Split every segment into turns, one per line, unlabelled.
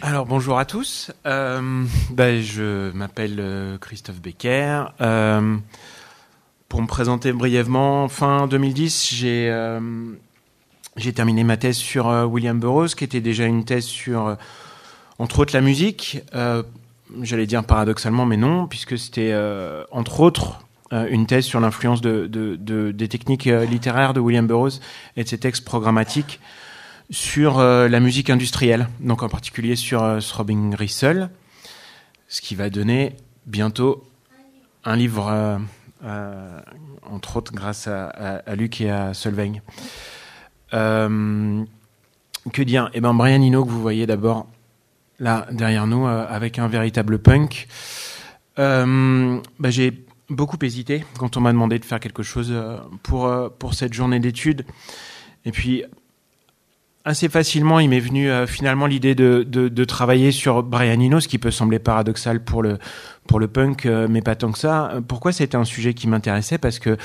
Alors bonjour à tous, je m'appelle Christophe Becker. Pour me présenter brièvement, fin 2010, j'ai terminé ma thèse sur William Burroughs, qui était déjà une thèse sur, entre autres, la musique. J'allais dire paradoxalement, mais non, puisque c'était, entre autres, une thèse sur l'influence des techniques littéraires de William Burroughs et de ses textes programmatiques sur la musique industrielle, donc en particulier sur Throbbing Gristle, ce qui va donner bientôt un livre, entre autres grâce à Luc et à Solveig. Que dire ? Brian Eno, que vous voyez d'abord là derrière nous, avec un véritable punk. J'ai beaucoup hésité quand on m'a demandé de faire quelque chose pour cette journée d'études. Et puis, assez facilement, il m'est venu finalement l'idée de travailler sur Brian Eno, ce qui peut sembler paradoxal pour le punk, mais pas tant que ça. Pourquoi c'était un sujet qui m'intéressait ? Parce que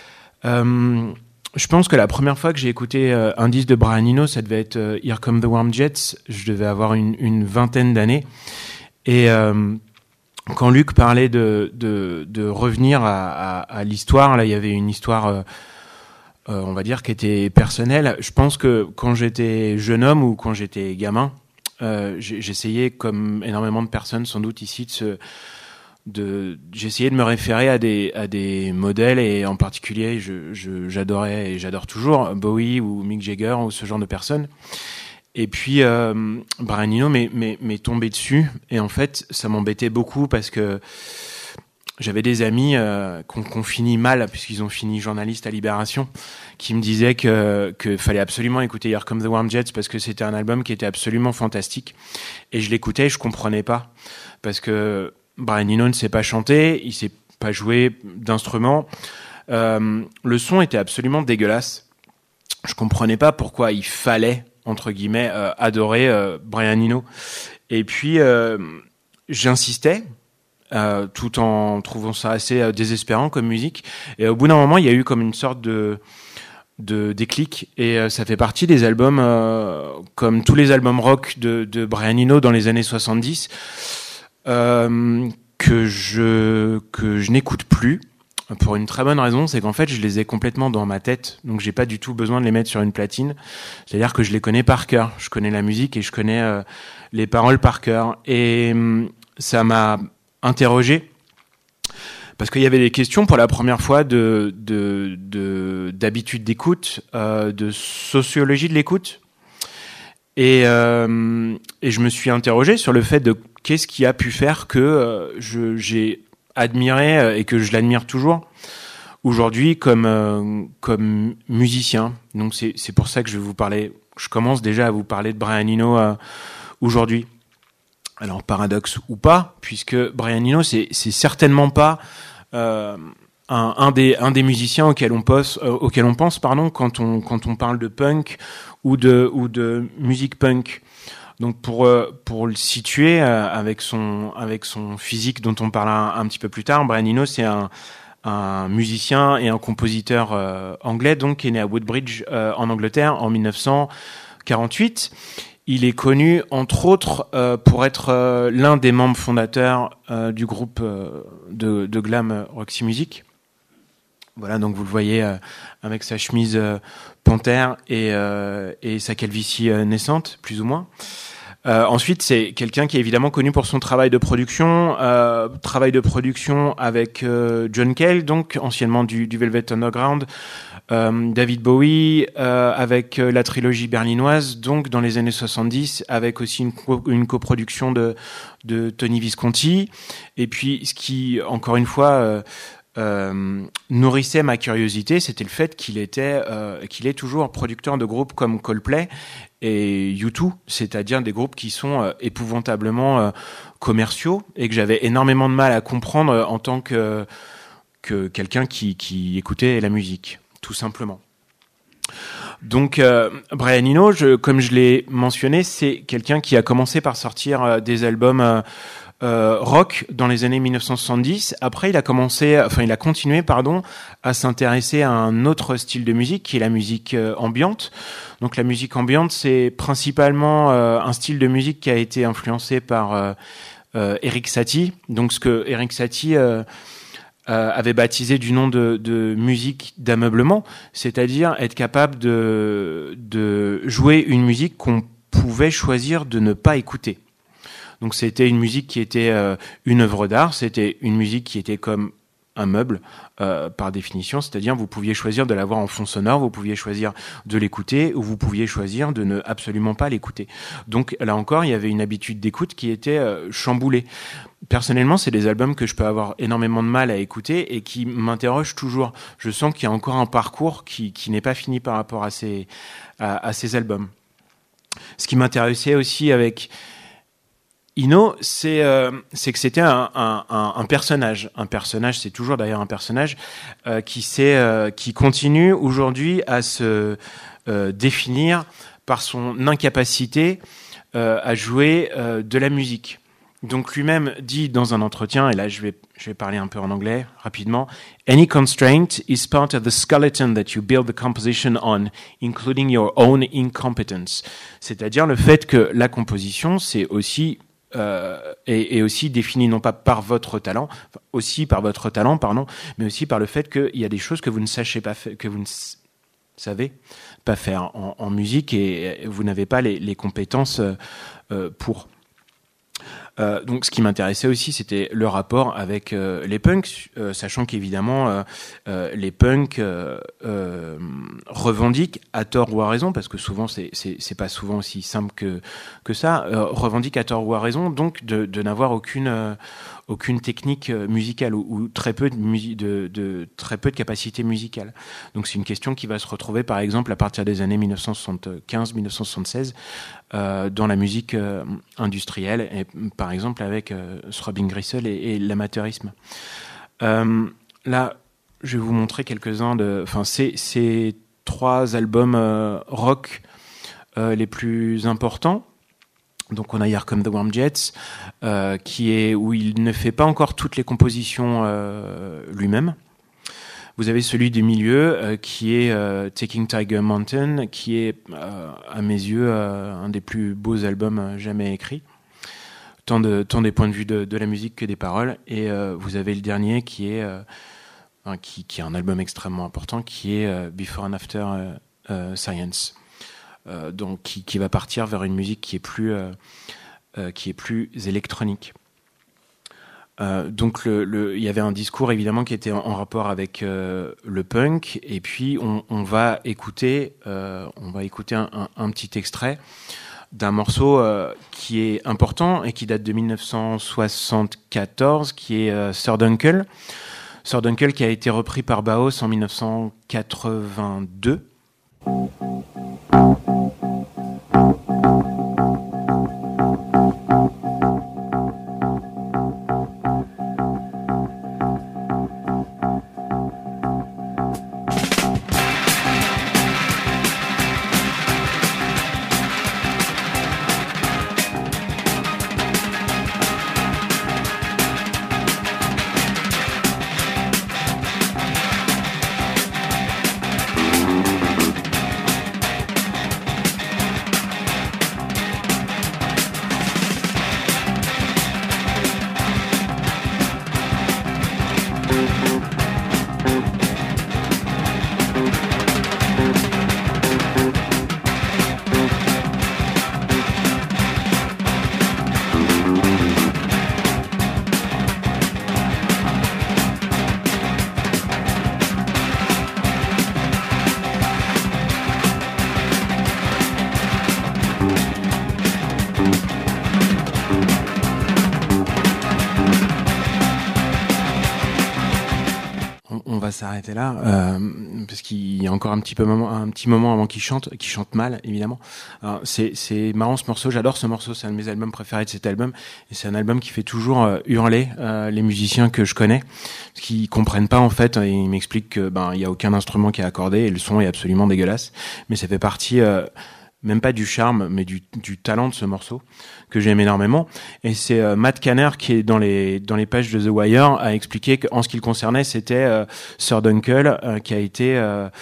je pense que la première fois que j'ai écouté un disque de Brian Eno, ça devait être Here Come the Warm Jets. Je devais avoir une vingtaine d'années. Et quand Luc parlait de revenir à l'histoire, là, il y avait une histoire... on va dire, qui était personnel. Je pense que quand j'étais jeune homme ou quand j'étais gamin, j'essayais, comme énormément de personnes sans doute ici, j'essayais de me référer à des modèles, et en particulier, j'adorais et j'adore toujours Bowie ou Mick Jagger ou ce genre de personnes. Et puis, Brian Eno m'est tombé dessus, et en fait, ça m'embêtait beaucoup parce que j'avais des amis qu'on finit mal, puisqu'ils ont fini journalistes à Libération, qui me disaient que fallait absolument écouter Here Come the Warm Jets parce que c'était un album qui était absolument fantastique. Et je l'écoutais et je comprenais pas. Parce que Brian Eno ne sait pas chanter, il sait pas jouer d'instrument. Le son était absolument dégueulasse. Je comprenais pas pourquoi il fallait, entre guillemets, adorer Brian Eno. Et puis, j'insistais, tout en trouvant ça assez désespérant comme musique. Et au bout d'un moment, il y a eu comme une sorte de déclic, et ça fait partie des albums, comme tous les albums rock de Brian Eno dans les années 70, que je n'écoute plus, pour une très bonne raison, c'est qu'en fait, je les ai complètement dans ma tête, donc j'ai pas du tout besoin de les mettre sur une platine. C'est-à-dire que je les connais par cœur. Je connais la musique et je connais les paroles par cœur. Et ça m'a interrogé, parce qu'il y avait des questions pour la première fois d'habitude d'écoute, de sociologie de l'écoute, et je me suis interrogé sur le fait de qu'est-ce qui a pu faire que j'ai admiré et que je l'admire toujours aujourd'hui comme musicien. Donc c'est pour ça que je commence déjà à vous parler de Brian Eno aujourd'hui. Alors, paradoxe ou pas, puisque Brian Eno, c'est certainement pas un des musiciens auxquels on pense quand on parle de punk ou de musique punk. Donc pour le situer avec son physique dont on parlera un petit peu plus tard, Brian Eno, c'est un musicien et un compositeur anglais, donc qui est né à Woodbridge en Angleterre en 1948. Il est connu, entre autres, pour être l'un des membres fondateurs du groupe de glam Roxy Music. Voilà, donc vous le voyez avec sa chemise panthère et sa calvitie naissante, plus ou moins. Ensuite, c'est quelqu'un qui est évidemment connu pour son travail de production avec John Cale, donc anciennement du Velvet Underground, David Bowie, avec la trilogie berlinoise, donc dans les années 70, avec aussi une coproduction de Tony Visconti. Et puis, ce qui, encore une fois, nourrissait ma curiosité, c'était le fait qu'il est toujours producteur de groupes comme Coldplay et U2, c'est-à-dire des groupes qui sont épouvantablement commerciaux, et que j'avais énormément de mal à comprendre en tant que quelqu'un qui écoutait la musique, tout simplement. Donc Brian Eno, comme je l'ai mentionné, c'est quelqu'un qui a commencé par sortir des albums rock dans les années 1970. Après, il a continué, à s'intéresser à un autre style de musique, qui est la musique ambiante. Donc, la musique ambiante, c'est principalement un style de musique qui a été influencé par Erik Satie. Donc, ce que Erik Satie avait baptisé du nom de musique d'ameublement, c'est-à-dire être capable de jouer une musique qu'on pouvait choisir de ne pas écouter. Donc c'était une musique qui était une œuvre d'art, c'était une musique qui était comme un meuble par définition, c'est-à-dire vous pouviez choisir de l'avoir en fond sonore, vous pouviez choisir de l'écouter ou vous pouviez choisir de ne absolument pas l'écouter. Donc là encore, il y avait une habitude d'écoute qui était chamboulée. Personnellement, c'est des albums que je peux avoir énormément de mal à écouter et qui m'interrogent toujours. Je sens qu'il y a encore un parcours qui n'est pas fini par rapport à ces albums. Ce qui m'intéressait aussi avec Eno, c'est que c'était un personnage. Un personnage, c'est toujours d'ailleurs un personnage qui continue aujourd'hui à se définir par son incapacité à jouer de la musique. Donc lui-même dit dans un entretien, et là je vais parler un peu en anglais rapidement, "Any constraint is part of the skeleton that you build the composition on, including your own incompetence." C'est-à-dire le fait que la composition, c'est aussi est aussi défini non pas par votre talent, mais aussi par le fait qu'il y a des choses que vous ne sachez pas faire, que vous ne savez pas faire en musique et vous n'avez pas les compétences pour. Donc, ce qui m'intéressait aussi, c'était le rapport avec les punks, sachant qu'évidemment, les punks revendiquent, à tort ou à raison, parce que souvent, c'est pas souvent aussi simple que ça, revendiquent à tort ou à raison, donc de n'avoir aucune technique musicale ou très peu très peu de capacité musicale. Donc, c'est une question qui va se retrouver, par exemple, à partir des années 1975-1976, dans la musique industrielle, et par exemple avec Throbbing Gristle et l'amateurisme. Là, je vais vous montrer quelques-uns ces 3 albums rock les plus importants. Donc on a Here Come the Warm Jets, où il ne fait pas encore toutes les compositions lui-même. Vous avez celui du milieu qui est Taking Tiger Mountain, qui est à mes yeux un des plus beaux albums jamais écrits, tant des points de vue de la musique que des paroles. Et vous avez le dernier qui est un album extrêmement important, qui est Before and After Science, donc qui va partir vers une musique qui est plus électronique. Donc il y avait un discours évidemment qui était en rapport avec le punk, et puis on va écouter un petit extrait d'un morceau qui est important et qui date de 1974, qui est Sir Dunkel. Sir Dunkel qui a été repris par Bauhaus en 1982. S'arrêter là parce qu'il y a encore un petit moment avant qu'il chante mal évidemment. Alors, c'est marrant ce morceau, j'adore ce morceau, c'est un de mes albums préférés de cet album, et c'est un album qui fait toujours hurler les musiciens que je connais, parce qu'ils comprennent pas en fait, et ils m'expliquent que il y a aucun instrument qui est accordé et le son est absolument dégueulasse, mais ça fait partie même pas du charme, mais du talent de ce morceau que j'aime énormément. Et c'est Matt Kanner qui est dans les pages de The Wire a expliqué qu'en ce qui le concernait, c'était Sir Dunkel qui a été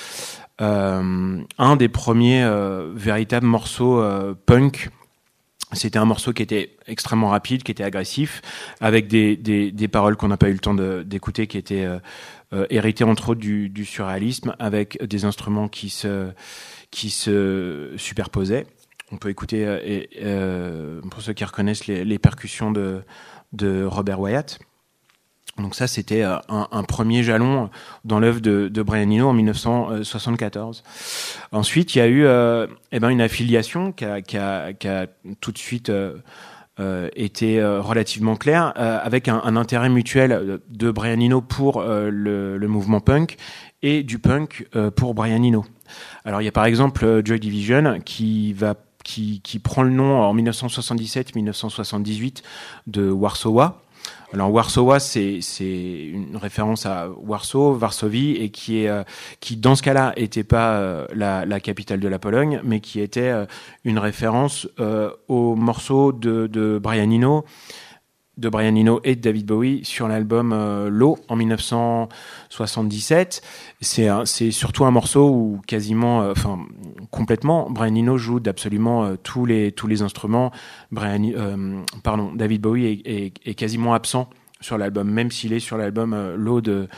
un des premiers véritables morceaux punk. C'était un morceau qui était extrêmement rapide, qui était agressif, avec des paroles qu'on n'a pas eu le temps d'écouter, qui étaient héritées entre autres du surréalisme, avec des instruments qui se superposaient. On peut écouter, pour ceux qui reconnaissent, les percussions de Robert Wyatt. Donc ça, c'était un premier jalon dans l'œuvre de Brian Eno en 1974. Ensuite, il y a eu une affiliation qui a tout de suite été relativement claire, avec un intérêt mutuel de Brian Eno pour le mouvement punk et du punk pour Brian Eno. Alors il y a par exemple Joy Division qui prend le nom en 1977-1978 de Warsaw. Alors Warsaw, c'est une référence à Warsaw, Varsovie, et qui dans ce cas-là était pas la capitale de la Pologne, mais qui était une référence au morceau de Brian Eno et de David Bowie sur l'album Low en 1977. C'est surtout un morceau où quasiment, complètement, Brian Eno joue d'absolument tous les instruments. David Bowie est quasiment absent sur l'album, même s'il est sur l'album Low de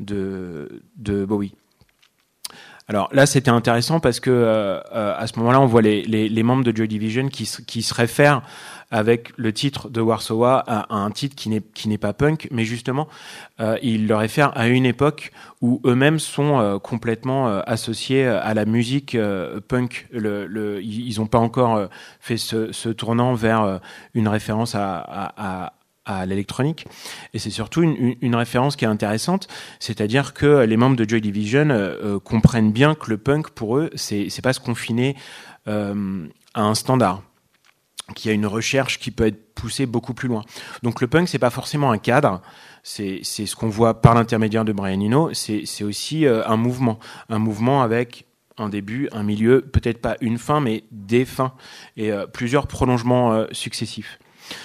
Bowie. Alors là, c'était intéressant parce que à ce moment-là, on voit les membres de Joy Division qui se réfèrent avec le titre de Warsaw à un titre qui n'est pas punk, mais justement, ils le réfèrent à une époque où eux-mêmes sont complètement associés à la musique punk. Ils n'ont pas encore fait ce tournant vers une référence à l'électronique, et c'est surtout une référence qui est intéressante, c'est-à-dire que les membres de Joy Division comprennent bien que le punk pour eux c'est pas se confiner à un standard, qu'il y a une recherche qui peut être poussée beaucoup plus loin. Donc le punk c'est pas forcément un cadre, c'est ce qu'on voit par l'intermédiaire de Brian Eno, c'est aussi un mouvement avec un début, un milieu, peut-être pas une fin, mais des fins et plusieurs prolongements successifs.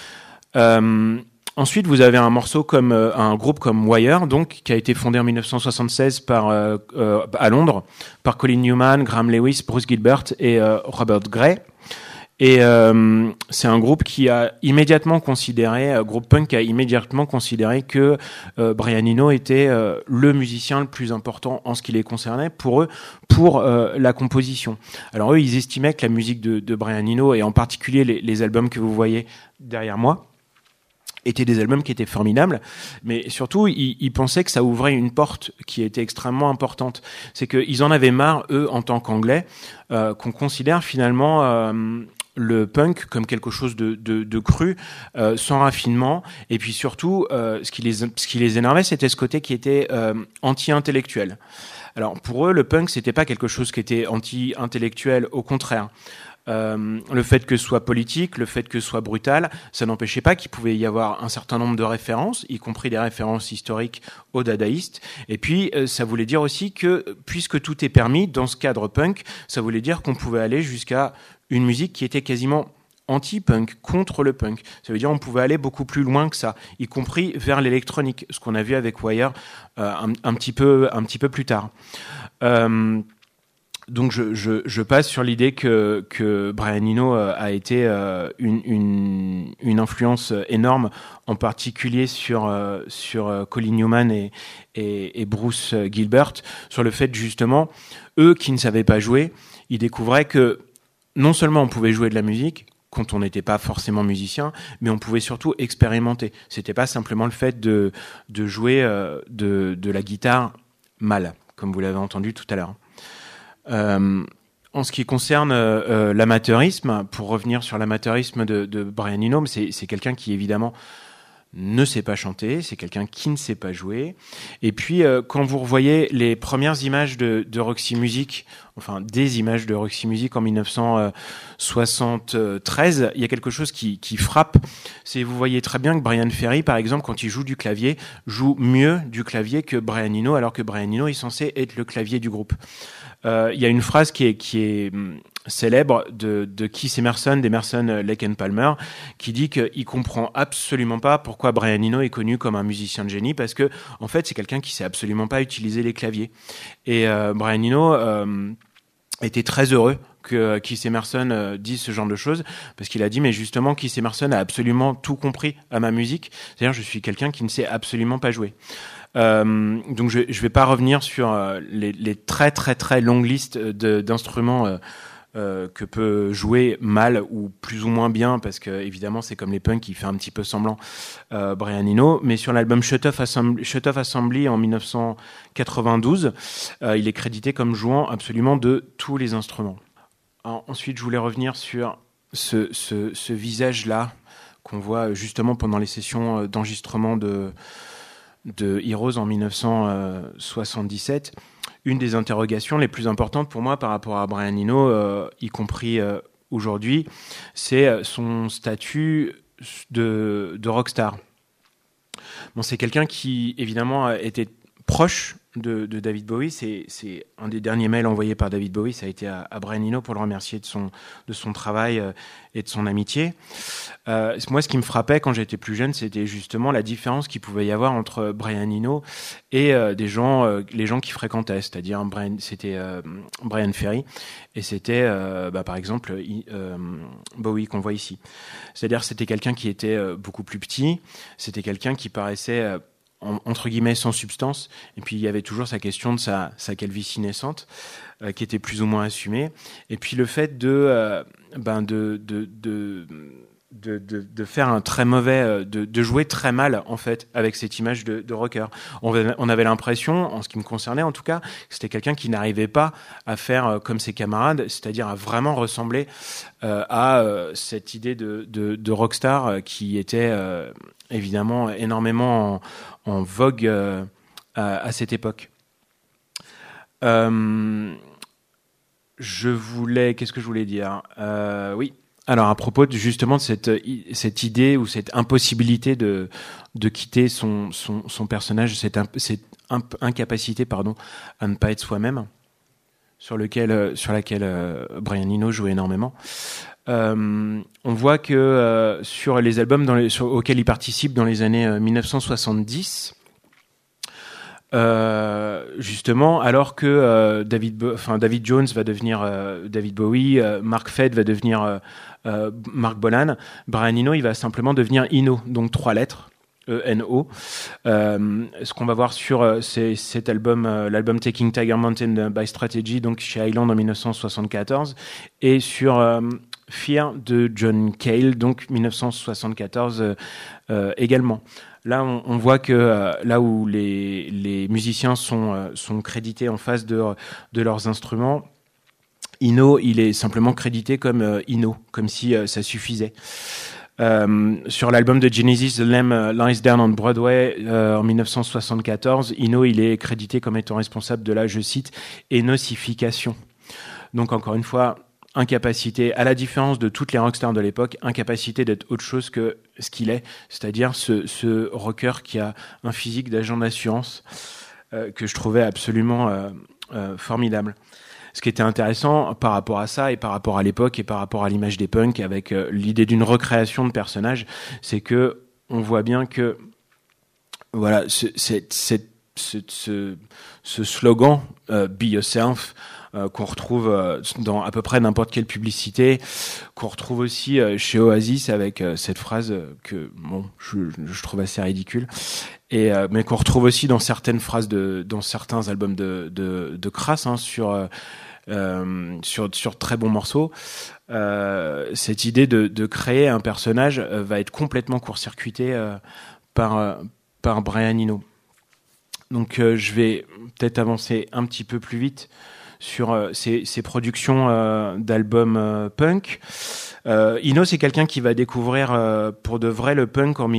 Ensuite, vous avez un groupe comme Wire, donc qui a été fondé en 1976 à Londres par Colin Newman, Graham Lewis, Bruce Gilbert et Robert Gray. Et c'est un groupe qui a immédiatement considéré, groupe punk qui a immédiatement considéré que Brian Eno était le musicien le plus important en ce qui les concernait pour eux, pour la composition. Alors eux, ils estimaient que la musique de Brian Eno, et en particulier les albums que vous voyez derrière moi, étaient des albums qui étaient formidables, mais surtout ils pensaient que ça ouvrait une porte qui était extrêmement importante. C'est qu'ils en avaient marre, eux, en tant qu'anglais, qu'on considère finalement le punk comme quelque chose de cru, sans raffinement, et puis surtout ce qui les énervait, c'était ce côté qui était anti-intellectuel. Alors pour eux, le punk c'était pas quelque chose qui était anti-intellectuel, au contraire. Le fait que ce soit politique, le fait que ce soit brutal, ça n'empêchait pas qu'il pouvait y avoir un certain nombre de références, y compris des références historiques aux dadaïstes. Et puis, ça voulait dire aussi que, puisque tout est permis dans ce cadre punk, ça voulait dire qu'on pouvait aller jusqu'à une musique qui était quasiment anti-punk, contre le punk. Ça veut dire qu'on pouvait aller beaucoup plus loin que ça, y compris vers l'électronique, ce qu'on a vu avec Wire un petit peu plus tard. Donc je passe sur l'idée que Brian Eno a été une influence énorme, en particulier sur Colin Newman et Bruce Gilbert, sur le fait justement, eux qui ne savaient pas jouer, ils découvraient que non seulement on pouvait jouer de la musique quand on n'était pas forcément musicien, mais on pouvait surtout expérimenter. C'était pas simplement le fait de jouer de la guitare mal, comme vous l'avez entendu tout à l'heure. En ce qui concerne l'amateurisme, pour revenir sur l'amateurisme de Brian Eno, c'est quelqu'un qui évidemment ne sait pas chanter, c'est quelqu'un qui ne sait pas jouer. Et puis quand vous revoyez les premières images de Roxy Music, enfin des images de Roxy Music en 1973, il y a quelque chose qui frappe. C'est, vous voyez très bien que Brian Ferry, par exemple, quand il joue du clavier, joue mieux du clavier que Brian Eno, alors que Brian Eno est censé être le clavier du groupe. Il y a une phrase qui est célèbre de Keith Emerson, d'Emerson, Lake and Palmer, qui dit qu'il comprend absolument pas pourquoi Brian Eno est connu comme un musicien de génie, parce que en fait c'est quelqu'un qui sait absolument pas utiliser les claviers. Et Brian Eno était très heureux que Keith Emerson dise ce genre de choses, parce qu'il a dit mais justement Keith Emerson a absolument tout compris à ma musique, c'est-à-dire je suis quelqu'un qui ne sait absolument pas jouer. Donc je vais pas revenir sur les très très très longues listes d'instruments que peut jouer mal ou plus ou moins bien, parce que évidemment c'est comme les punks, il fait un petit peu semblant Brian Eno, mais sur l'album Shut Off Assembly en 1992, il est crédité comme jouant absolument de tous les instruments. Alors, ensuite je voulais revenir sur ce visage-là qu'on voit justement pendant les sessions d'enregistrement de Heroes en 1977. Une des interrogations les plus importantes pour moi par rapport à Brian Eno, y compris aujourd'hui, c'est son statut de rockstar. Bon, c'est quelqu'un qui, évidemment, était proche de David Bowie. C'est un des derniers mails envoyés par David Bowie. Ça a été à Brian Eno pour le remercier de son travail et de son amitié. Moi, ce qui me frappait quand j'étais plus jeune, c'était justement la différence qu'il pouvait y avoir entre Brian Eno et les gens qui fréquentaient, c'est-à-dire Brian Ferry et c'était par exemple Bowie qu'on voit ici. C'est-à-dire c'était quelqu'un qui était beaucoup plus petit, c'était quelqu'un qui paraissait entre guillemets sans substance, et puis il y avait toujours sa question de sa calvitie naissante qui était plus ou moins assumée, et puis le fait de faire un très mauvais, de jouer très mal en fait avec cette image de rocker. On avait l'impression, en ce qui me concernait en tout cas, que c'était quelqu'un qui n'arrivait pas à faire comme ses camarades, c'est-à-dire à vraiment ressembler à cette idée de rockstar qui était évidemment énormément en vogue à cette époque. Qu'est-ce que je voulais dire ? Oui. Alors à propos justement de cette idée ou cette impossibilité de quitter son personnage, cette incapacité à ne pas être soi-même, sur laquelle Brian Eno joue énormément. On voit que sur les albums auxquels il participe dans les années 1970, justement, alors que David Jones va devenir David Bowie, Mark Fedd va devenir Mark Bolan, Brian Eno, il va simplement devenir Eno, donc 3 lettres. E-N-O. Ce qu'on va voir sur cet album, l'album Taking Tiger Mountain by Strategy, donc chez Island en 1974, et sur Fear de John Cale, donc 1974 également. Là, on voit que là où les musiciens sont crédités en face de leurs instruments, Eno, il est simplement crédité comme Eno, comme si ça suffisait. Sur l'album de Genesis, The Lamb Lies Down on Broadway en 1974, Eno, il est crédité comme étant responsable de la, je cite, énosification. Donc encore une fois, incapacité, à la différence de toutes les rockstars de l'époque, incapacité d'être autre chose que ce qu'il est, c'est-à-dire ce rocker qui a un physique d'agent d'assurance que je trouvais absolument formidable. Ce qui était intéressant par rapport à ça et par rapport à l'époque et par rapport à l'image des punks avec l'idée d'une recréation de personnages, c'est que on voit bien que voilà ce slogan Be Yourself qu'on retrouve dans à peu près n'importe quelle publicité, qu'on retrouve aussi chez Oasis avec cette phrase que bon je trouve assez ridicule, et mais qu'on retrouve aussi dans certaines phrases dans certains albums de Crass, hein, sur très bons morceaux. Cette idée de créer un personnage va être complètement court-circuitée par Brian Eno. Donc je vais peut-être avancer un petit peu plus vite sur ces productions d'albums punk. Eno, c'est quelqu'un qui va découvrir pour de vrai le punk en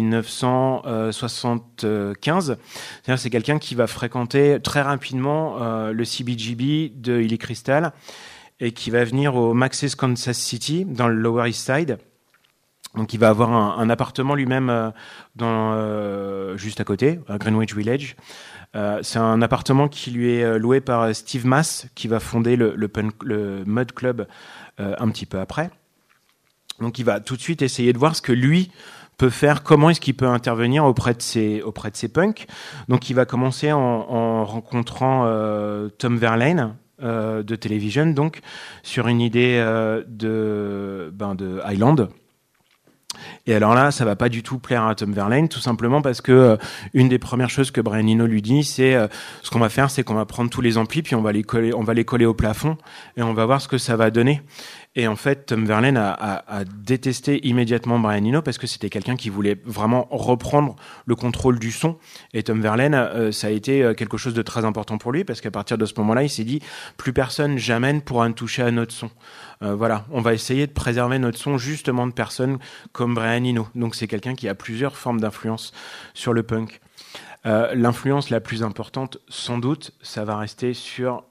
1975. C'est-à-dire, c'est quelqu'un qui va fréquenter très rapidement le CBGB de Illy Crystal et qui va venir au Max's Kansas City, dans le Lower East Side. Donc il va avoir un appartement lui-même juste à côté, à Greenwich Village. C'est un appartement qui lui est loué par Steve Mass, qui va fonder le Mud Club un petit peu après. Donc il va tout de suite essayer de voir ce que lui peut faire, comment est-ce qu'il peut intervenir auprès de ces punks. Donc il va commencer en rencontrant Tom Verlaine de Television, donc sur une idée de Island. Et alors là, ça va pas du tout plaire à Tom Verlaine, tout simplement parce que une des premières choses que Brian Eno lui dit, c'est ce qu'on va faire, c'est qu'on va prendre tous les amplis, puis on va les coller au plafond, et on va voir ce que ça va donner. Et en fait, Tom Verlaine a détesté immédiatement Brian Eno parce que c'était quelqu'un qui voulait vraiment reprendre le contrôle du son. Et Tom Verlaine, ça a été quelque chose de très important pour lui parce qu'à partir de ce moment-là, il s'est dit plus personne jamais ne pourra ne toucher à notre son. Voilà, on va essayer de préserver notre son justement de personnes comme Brian Eno. Donc c'est quelqu'un qui a plusieurs formes d'influence sur le punk. L'influence la plus importante, sans doute, ça va rester sur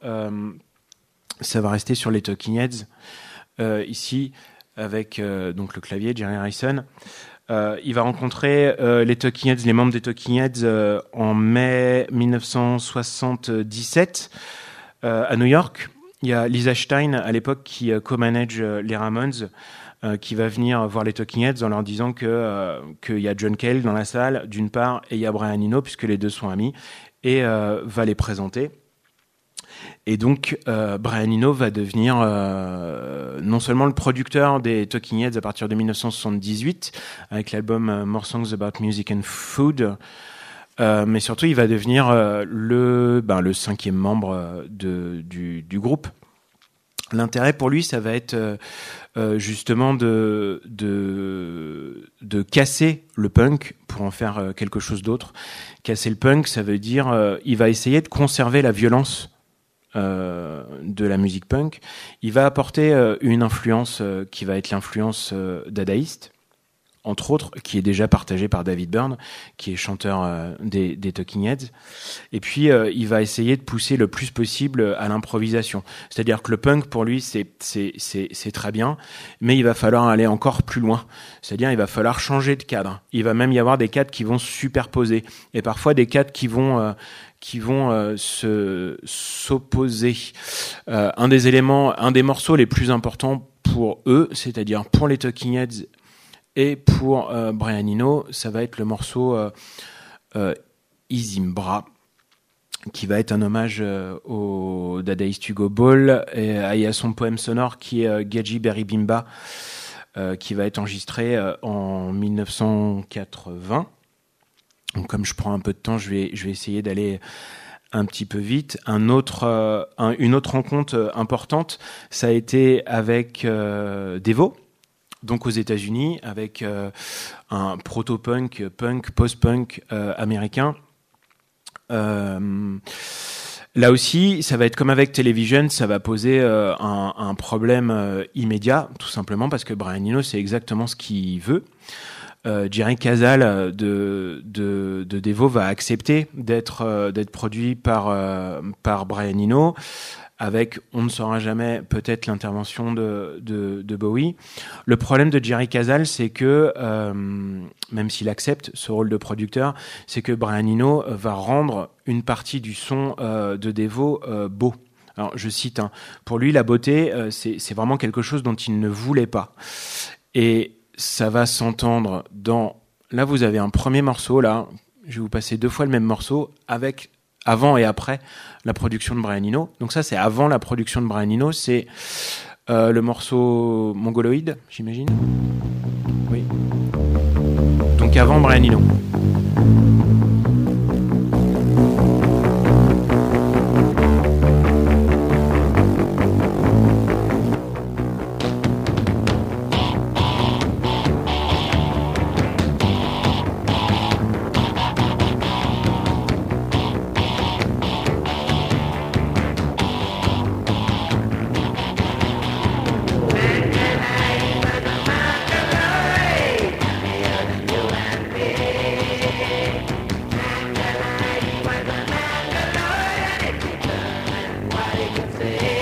les Talking Heads. Ici, avec donc le clavier, Jerry Harrison. Il va rencontrer les Talking Heads, les membres des Talking Heads en mai 1977 à New York. Il y a Lisa Stein à l'époque qui co-manage les Ramones, qui va venir voir les Talking Heads en leur disant qu'il y a John Cale dans la salle, d'une part, et il y a Brian Eno, puisque les deux sont amis, et va les présenter. Et donc, Brian Eno va devenir non seulement le producteur des Talking Heads à partir de 1978, avec l'album More Songs About Music and Food, mais surtout, il va devenir le 5e membre du groupe. L'intérêt pour lui, ça va être justement de casser le punk pour en faire quelque chose d'autre. Casser le punk, ça veut dire il va essayer de conserver la violence de la musique punk. Il va apporter une influence qui va être l'influence dadaïste, entre autres, qui est déjà partagée par David Byrne, qui est chanteur des Talking Heads. Et puis, il va essayer de pousser le plus possible à l'improvisation. C'est-à-dire que le punk, pour lui, c'est très bien, mais il va falloir aller encore plus loin. C'est-à-dire, il va falloir changer de cadre. Il va même y avoir des cadres qui vont se superposer, et parfois des cadres qui vont s'opposer. Un des morceaux les plus importants pour eux, c'est-à-dire pour les Talking Heads et pour Brian Eno, ça va être le morceau Izimbra, qui va être un hommage au dadaïste Hugo Ball et à son poème sonore qui est Gaji Beribimba, qui va être enregistré en 1980. Donc, comme je prends un peu de temps, je vais essayer d'aller un petit peu vite. Une autre rencontre importante, ça a été avec Devo, donc aux États-Unis, avec un proto-punk, post-punk américain. Là aussi, ça va être comme avec Television, ça va poser un problème immédiat, tout simplement parce que Brian Eno, c'est exactement ce qu'il veut. Jerry Casale de Devo va accepter d'être produit par Brian Eno, avec, on ne saura jamais, peut-être l'intervention de Bowie. Le problème de Jerry Casale, c'est que, même s'il accepte ce rôle de producteur, c'est que Brian Eno va rendre une partie du son de Devo beau. Alors, je cite, pour lui, la beauté, c'est vraiment quelque chose dont il ne voulait pas. Et ça va s'entendre dans... Là, vous avez un premier morceau, là. Je vais vous passer 2 fois le même morceau avec avant et après la production de Brian Eno. Donc ça, c'est avant la production de Brian Eno. C'est le morceau Mongoloid, j'imagine. Oui. Donc avant Brian Eno.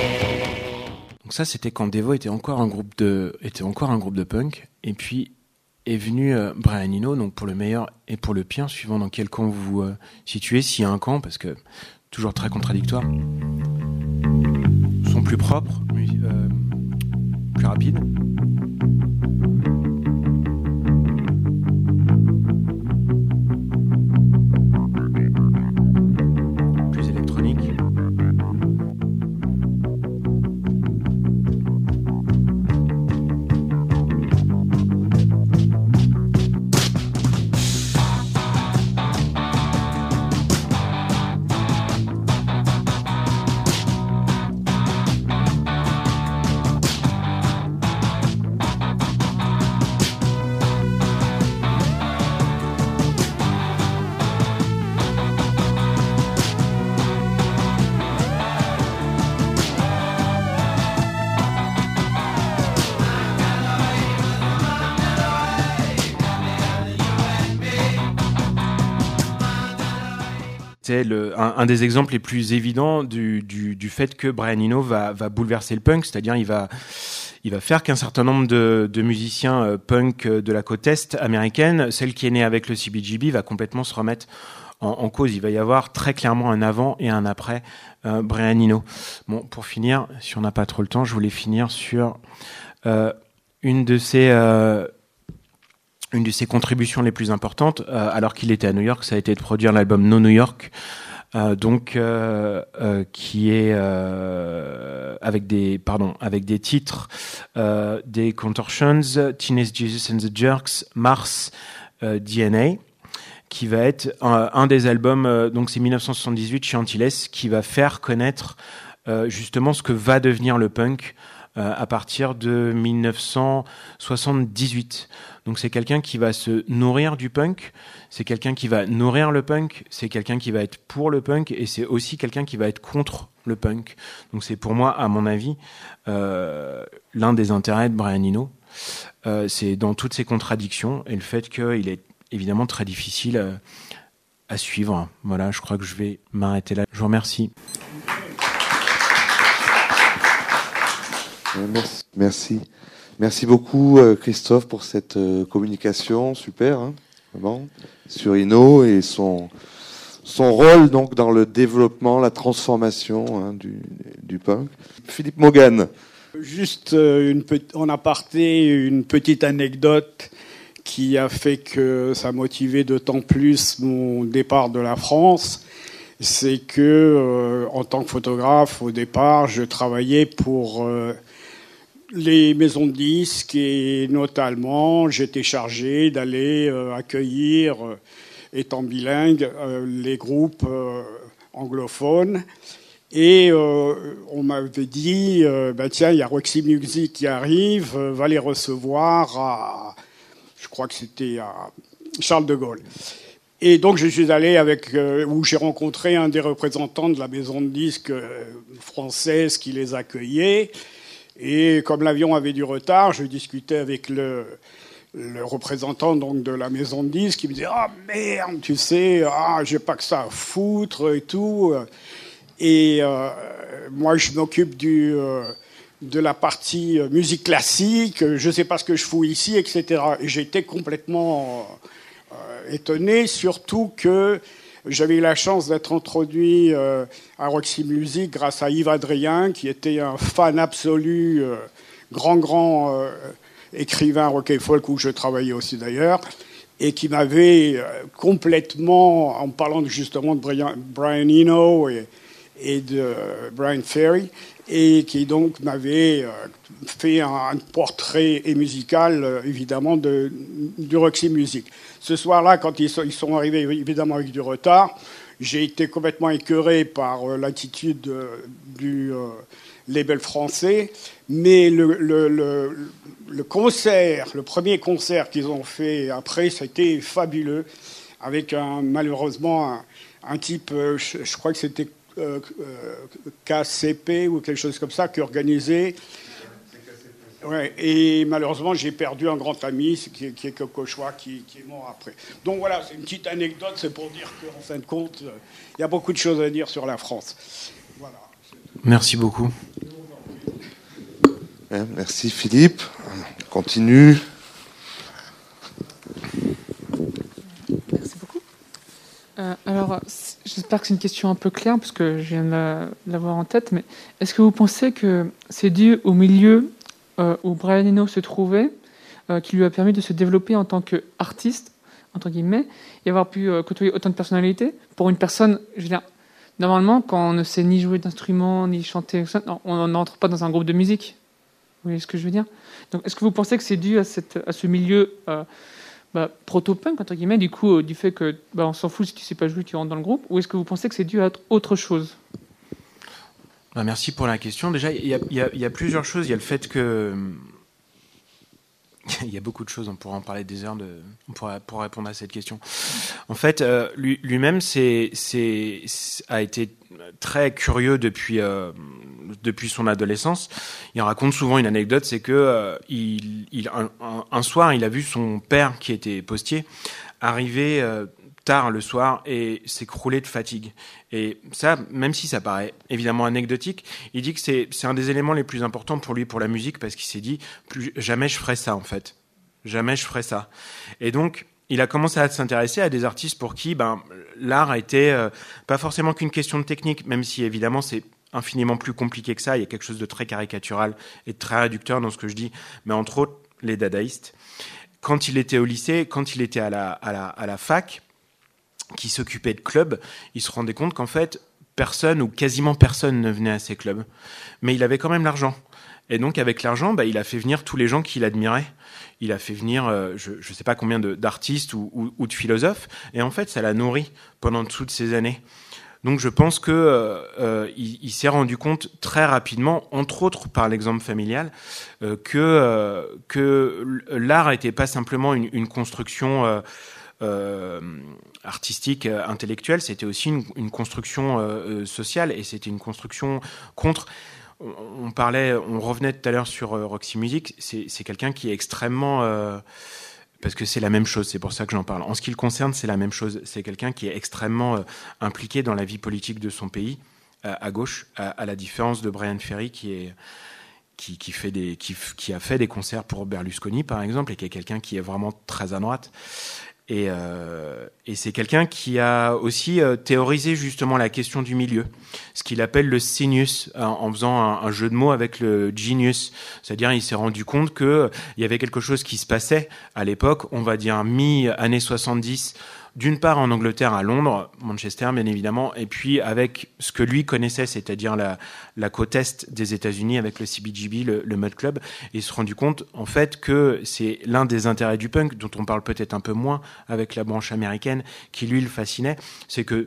Ça, c'était quand Devo était encore un groupe de punk. Et puis, est venu Brian Eno, donc pour le meilleur et pour le pire, suivant dans quel camp vous vous situez, s'il y a un camp, parce que toujours très contradictoire. Son plus propre, plus rapide. Plus électronique. C'est un des exemples les plus évidents du fait que Brian Eno va bouleverser le punk, c'est-à-dire il va faire qu'un certain nombre de musiciens punk de la côte est américaine, celle qui est née avec le CBGB, va complètement se remettre en cause. Il va y avoir très clairement un avant et un après Brian Eno. Bon, pour finir, si on n'a pas trop le temps, je voulais finir sur une de ses contributions les plus importantes, alors qu'il était à New York, ça a été de produire l'album No New York, qui est avec des titres des Contortions, Teenage Jesus and the Jerks, Mars, DNA, qui va être un des albums, donc c'est 1978 chez Antilles, qui va faire connaître justement ce que va devenir le punk à partir de 1978. Donc c'est quelqu'un qui va se nourrir du punk, c'est quelqu'un qui va nourrir le punk, c'est quelqu'un qui va être pour le punk, et c'est aussi quelqu'un qui va être contre le punk. Donc c'est pour moi, à mon avis, l'un des intérêts de Brian Eno. C'est dans toutes ces contradictions, et le fait qu'il est évidemment très difficile à suivre. Voilà, je crois que je vais m'arrêter là. Je vous remercie.
Merci. Merci beaucoup, Christophe, pour cette communication super, hein, vraiment, sur Eno et son rôle donc dans le développement, la transformation, hein, du punk. Philippe Maugan.
Juste en aparté, une petite anecdote qui a fait que ça a motivé d'autant plus mon départ de la France. C'est que, en tant que photographe, au départ, je travaillais pour les maisons de disques, et notamment j'étais chargé d'aller accueillir, étant bilingue, les groupes anglophones, et on m'avait dit tiens, il y a Roxy Music qui arrive, va les recevoir je crois que c'était à Charles de Gaulle. Et donc je suis allé où j'ai rencontré un des représentants de la maison de disques française qui les accueillait. Et comme l'avion avait du retard, je discutais avec le représentant donc de la maison de disques qui me disait « Ah merde, tu sais, j'ai pas que ça à foutre et tout. » Et moi, je m'occupe de la partie musique classique, je sais pas ce que je fous ici, etc. Et j'étais complètement étonné, surtout que j'avais eu la chance d'être introduit à Roxy Music grâce à Yves Adrien, qui était un fan absolu, grand écrivain rock et folk, où je travaillais aussi d'ailleurs, et qui m'avait complètement, en parlant justement de Brian Eno et de Brian Ferry, et qui donc m'avait fait un portrait musical, évidemment, du Roxy Music. Ce soir-là, quand ils sont arrivés, évidemment, avec du retard, j'ai été complètement écœuré par l'attitude du label français, mais le concert, le premier concert qu'ils ont fait après, c'était fabuleux, avec malheureusement un type, je crois que c'était KCP ou quelque chose comme ça, qui organisait. Ouais, et malheureusement, j'ai perdu un grand ami, qui est Coco Choix, qui est mort après. Donc voilà, c'est une petite anecdote, c'est pour dire qu'en fin de compte, il y a beaucoup de choses à dire sur la France. Voilà.
Merci beaucoup.
Merci Philippe. On continue.
Alors, j'espère que c'est une question un peu claire, parce que je viens de l'avoir en tête, mais est-ce que vous pensez que c'est dû au milieu où Brian Eno se trouvait, qui lui a permis de se développer en tant qu'artiste, entre guillemets, et avoir pu côtoyer autant de personnalités? Pour une personne, je veux dire, normalement, quand on ne sait ni jouer d'instrument, ni chanter, on n'entre pas dans un groupe de musique. Vous voyez ce que je veux dire? Donc, est-ce que vous pensez que c'est dû à ce milieu proto-punk, entre guillemets, du coup, du fait que on s'en fout si tu sais pas jouer, tu rentres dans le groupe, ou est-ce que vous pensez que c'est dû à autre chose?
Merci pour la question. Déjà, il y a plusieurs choses. Il y a le fait que... Il y a beaucoup de choses, on pourra en parler des heures pour répondre à cette question. En fait, lui-même a été très curieux depuis son adolescence. Il raconte souvent une anecdote, c'est que un soir, il a vu son père, qui était postier, arriver tard le soir et s'écrouler de fatigue. Et ça, même si ça paraît évidemment anecdotique, il dit que c'est un des éléments les plus importants pour lui, pour la musique, parce qu'il s'est dit, jamais je ferai ça, en fait. Jamais je ferai ça. Et donc, il a commencé à s'intéresser à des artistes pour qui l'art a été pas forcément qu'une question de technique, même si évidemment c'est infiniment plus compliqué que ça. Il y a quelque chose de très caricatural et de très réducteur dans ce que je dis, mais entre autres, les dadaïstes. Quand il était au lycée, quand il était à la fac, qui s'occupait de clubs, il se rendait compte qu'en fait, personne ou quasiment personne ne venait à ces clubs. Mais il avait quand même l'argent. Et donc, avec l'argent, il a fait venir tous les gens qu'il admirait. Il a fait venir, je ne sais pas combien d'artistes ou de philosophes. Et en fait, ça l'a nourri pendant toutes ces années. Donc, je pense qu'il s'est rendu compte très rapidement, entre autres par l'exemple familial, que l'art n'était pas simplement une construction artistique, intellectuelle, c'était aussi une construction sociale, et c'était une construction contre... On revenait tout à l'heure sur Roxy Music, c'est quelqu'un qui est extrêmement... parce que c'est la même chose, c'est pour ça que j'en parle. En ce qui le concerne, c'est la même chose. C'est quelqu'un qui est extrêmement impliqué dans la vie politique de son pays, à gauche, à la différence de Brian Ferry, qui a fait des concerts pour Berlusconi, par exemple, et qui est quelqu'un qui est vraiment très à droite. Et c'est quelqu'un qui a aussi théorisé justement la question du milieu, ce qu'il appelle le cynius, en faisant un jeu de mots avec le genius. C'est-à-dire, il s'est rendu compte qu'il y avait quelque chose qui se passait à l'époque, on va dire mi-années 70, d'une part en Angleterre, à Londres, Manchester bien évidemment, et puis avec ce que lui connaissait, c'est-à-dire la côte est des États-Unis avec le CBGB, le Mud Club, et il se rendu compte en fait que c'est l'un des intérêts du punk, dont on parle peut-être un peu moins avec la branche américaine, qui lui le fascinait, c'est que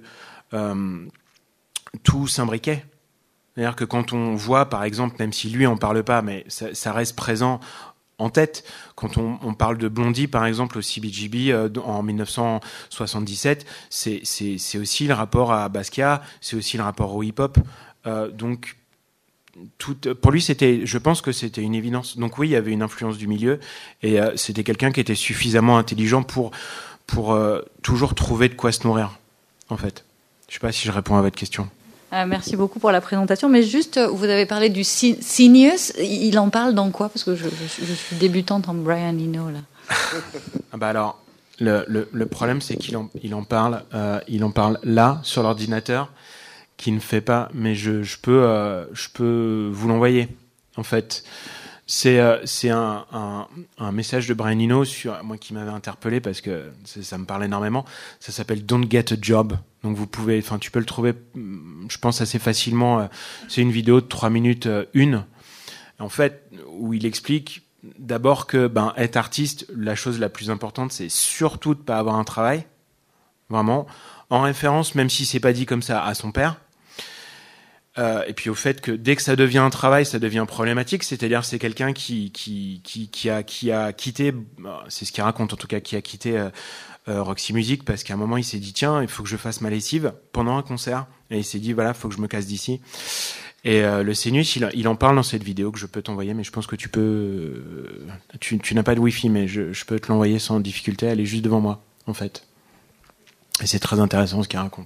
tout s'imbriquait. C'est-à-dire que quand on voit, par exemple, même si lui en parle pas, mais ça reste présent en tête, quand on parle de Blondie, par exemple, au CBGB en 1977, c'est aussi le rapport à Basquiat, c'est aussi le rapport au hip-hop. Donc, pour lui, je pense que c'était une évidence. Donc oui, il y avait une influence du milieu, et c'était quelqu'un qui était suffisamment intelligent pour toujours trouver de quoi se nourrir, en fait. Je ne sais pas si je réponds à votre question.
Merci beaucoup pour la présentation. Mais juste, vous avez parlé du cynius. Il en parle dans quoi? Parce que je suis débutante en Brian Eno, là.
Alors, le problème, c'est qu'il en parle là, sur l'ordinateur, qui ne fait pas, mais je peux vous l'envoyer, en fait. C'est un message de Brian Eno moi qui m'avait interpellé parce que ça me parle énormément. Ça s'appelle Don't Get a Job. Donc tu peux le trouver, je pense, assez facilement. C'est une vidéo de 3 minutes, en fait, où il explique d'abord que être artiste, la chose la plus importante, c'est surtout de pas avoir un travail, vraiment, en référence, même si c'est pas dit comme ça, à son père. Et puis au fait que dès que ça devient un travail, ça devient problématique. C'est-à-dire, c'est quelqu'un qui a quitté, c'est ce qu'il raconte en tout cas, qui a quitté Roxy Music parce qu'à un moment il s'est dit tiens, il faut que je fasse ma lessive pendant un concert, et il s'est dit voilà, il faut que je me casse d'ici. Et le Sinus, il en parle dans cette vidéo que je peux t'envoyer, mais je pense que tu n'as pas de wifi, mais je peux te l'envoyer sans difficulté. Elle est juste devant moi, en fait. Et c'est très intéressant ce qu'il raconte.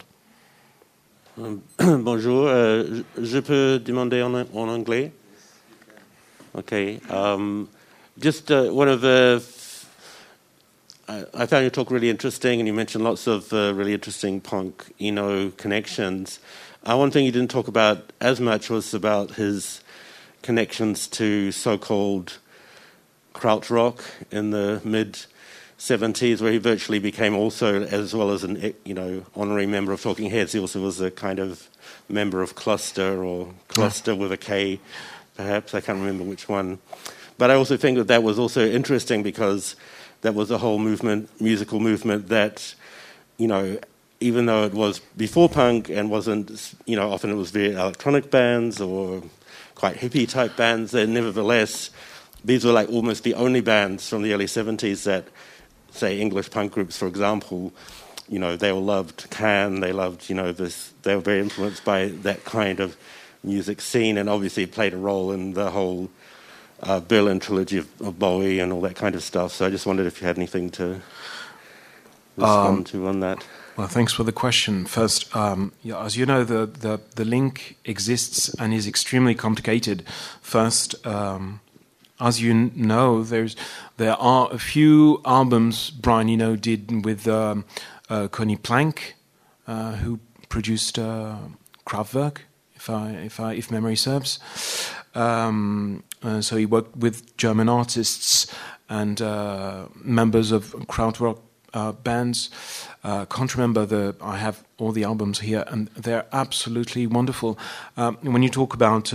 Bonjour, je peux demander en anglais? Okay. Just one of the I found your talk really interesting, and you mentioned lots of really interesting punk Eno connections. One thing you didn't talk about as much was about his connections to so-called krautrock in the mid-70s, where he virtually became also, as well as an honorary member of Talking Heads, he also was a kind of member of Cluster, or Cluster with a K, perhaps. I can't remember which one. But I also think that was also interesting because that was a whole musical movement that, even though it was before punk and wasn't, often it was very electronic bands or quite hippie type bands, that nevertheless, these were like almost the only bands from the early 70s that, say, English punk groups, for example, they all loved Can, they loved, this, they were very influenced by that kind of music scene, and obviously it played a role in the whole Berlin trilogy of Bowie and all that kind of stuff. So I just wondered if you had anything to respond to on that.
Well, thanks for the question. First, as you know, the link exists and is extremely complicated. First, as you know, there are a few albums Brian Eno did with Conny Plank, who produced Kraftwerk, if memory serves. So he worked with German artists and members of krautrock bands. Can't remember I have all the albums here, and they're absolutely wonderful. When you talk about,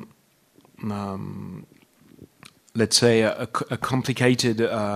let's say, a complicated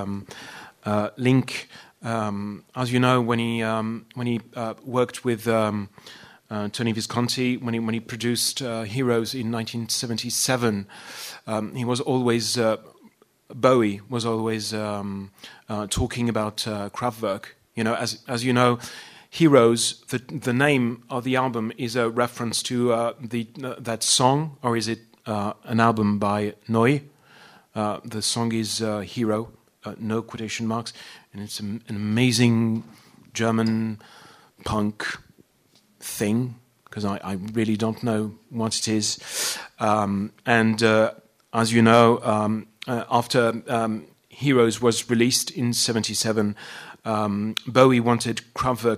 link, as you know, when he worked with Tony Visconti, when he produced Heroes in 1977, he was always Bowie was always talking about Kraftwerk. As you know, Heroes, the name of the album is a reference to that song, or is it an album by Neu? The song is Hero, no quotation marks, and it's an amazing German punk thing, because I really don't know what it is. And as you know, after Heroes was released in '77, Bowie wanted Kraftwerk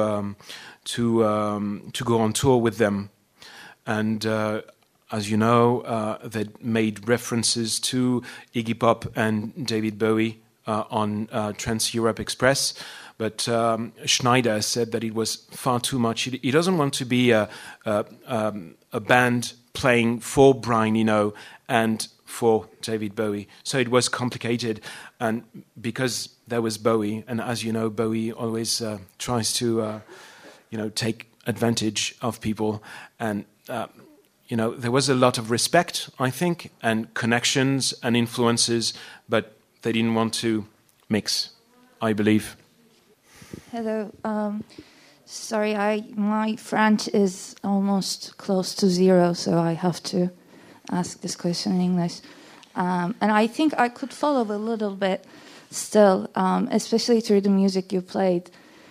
to go on tour with them, and as you know, they made references to Iggy Pop and David Bowie on Trans-Europe Express. But Schneider said that it was far too much. He doesn't want to be a band playing for Brian Eno and for David Bowie. So it was complicated. And because there was Bowie, and as you know, Bowie always tries to, take advantage of people. And, there was a lot of respect, I think, and connections and influences, but they didn't want to mix, I believe.
Hello. Sorry, my French is almost close to zero, so I have to ask this question in English. And I think I could follow a little bit still, especially through the music you played.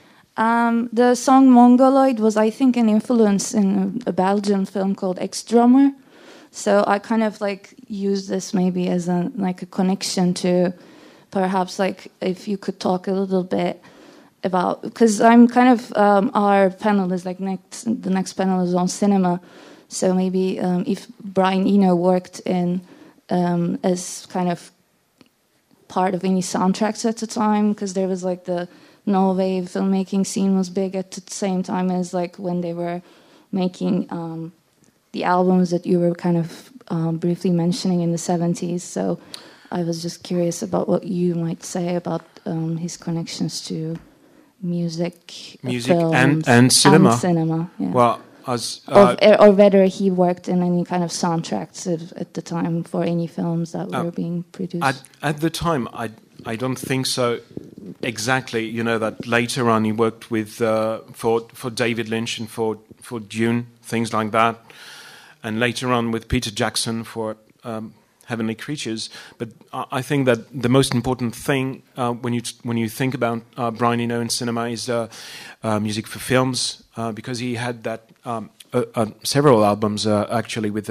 The song Mongoloid was, I think, an influence in a Belgian film called Ex-Drummer. So I kind of use this maybe as a connection to perhaps if you could talk a little bit about, because I'm kind of our panel is the next panel is on cinema, so maybe if Brian Eno worked in as kind of part of any soundtracks at the time, because there was the no wave filmmaking scene was big at the same time as when they were making the albums that you were kind of briefly mentioning in the 70s. So I was just curious about what you might say about his connections to music films,
and cinema.
And cinema, yeah.
Well,
or whether he worked in any kind of soundtracks at the time for any films that were being produced.
At the time, I don't think so. Exactly, that later on he worked with for David Lynch and for Dune, things like that, and later on with Peter Jackson for Heavenly Creatures. But I think that the most important thing when you think about Brian Eno in cinema is music for films, because he had that several albums actually with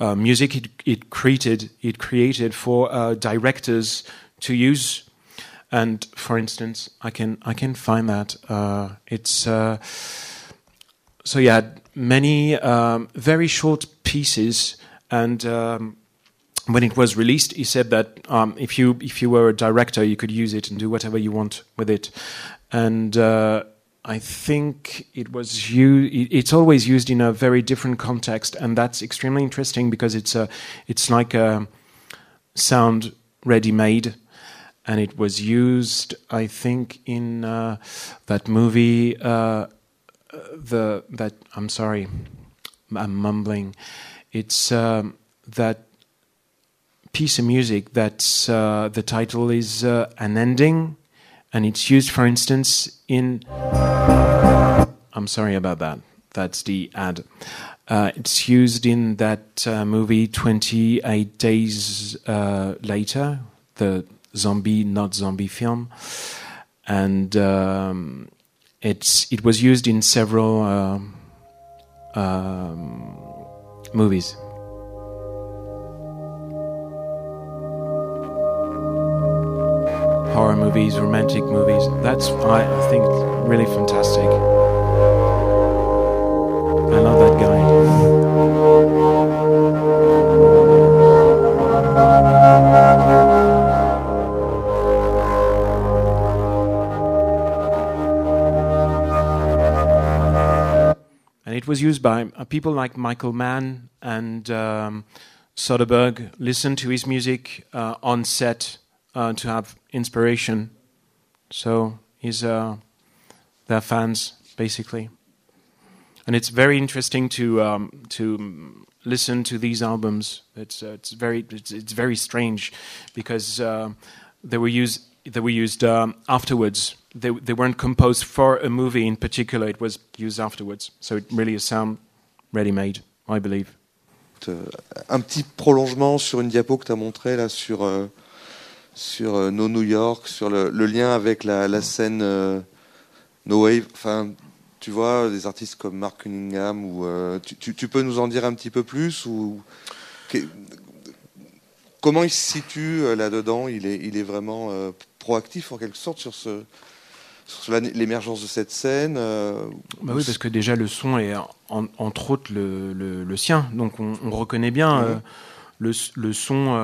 music it created for directors to use. And for instance, I can find that it's so you had many very short pieces, and when it was released, he said that if you were a director, you could use it and do whatever you want with it, and I think it's always used in a very different context, and that's extremely interesting because it's like a sound ready-made. And it was used, I think, in that movie. I'm sorry, I'm mumbling. It's that piece of music that's the title is An Ending, and it's used, for instance, in. I'm sorry about that. That's the ad. It's used in that movie 28 Days Later, the zombie, not zombie film, and it was used in several movies. Horror movies, romantic movies. That's, I think, really fantastic. I love that guy. And it was used by people like Michael Mann and Soderbergh. Listen to his music on set to have inspiration. So they're fans, basically. And it's very interesting to listen to these albums. It's very strange because they were used afterwards. They weren't composed for a movie in particular. It was used afterwards. So it really is sound ready-made, I believe.
Un petit prolongement sur une diapo que tu as montré là sur No New York, sur le lien avec la scène No Wave. Enfin, tu vois, des artistes comme Mark Cunningham. Ou, tu peux nous en dire un petit peu plus comment il se situe là-dedans? Il est vraiment proactif en quelque sorte sur l'émergence de cette scène.
Bah oui, parce que déjà le son est entre autres le sien, donc on reconnaît bien le son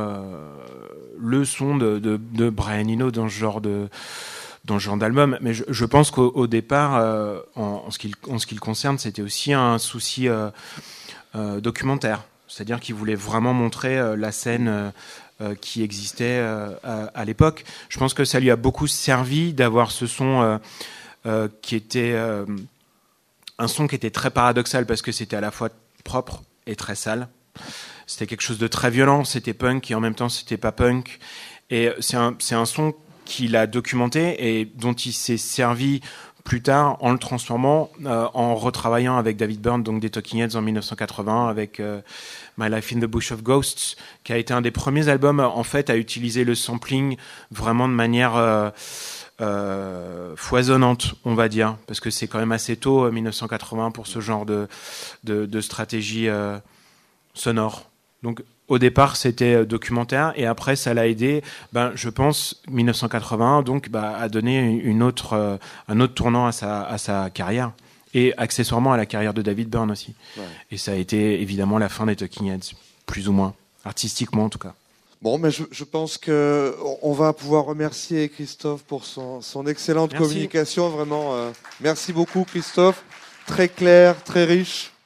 de Brian Eno dans ce genre d'album. Mais je pense qu'au départ, en ce qui le concerne, c'était aussi un souci documentaire. C'est-à-dire qu'il voulait vraiment montrer la scène qui existait à l'époque. Je pense que ça lui a beaucoup servi d'avoir ce son qui était un son qui était très paradoxal parce que c'était à la fois propre et très sale. C'était quelque chose de très violent, c'était punk et en même temps c'était pas punk. Et c'est un son qu'il a documenté et dont il s'est servi plus tard en le transformant, en retravaillant avec David Byrne, donc des Talking Heads en 1980, avec My Life in the Bush of Ghosts, qui a été un des premiers albums en fait à utiliser le sampling vraiment de manière foisonnante, on va dire, parce que c'est quand même assez tôt, 1980, pour ce genre de stratégie sonore. Donc au départ c'était documentaire et après ça l'a aidé, je pense 1981 donc à donner un autre tournant à sa carrière et accessoirement à la carrière de David Byrne aussi. Ouais. Et ça a été évidemment la fin des Talking Heads, plus ou moins, artistiquement en tout cas.
Bon, mais je pense que on va pouvoir remercier Christophe pour son excellente communication, vraiment. Merci beaucoup Christophe, très clair, très riche.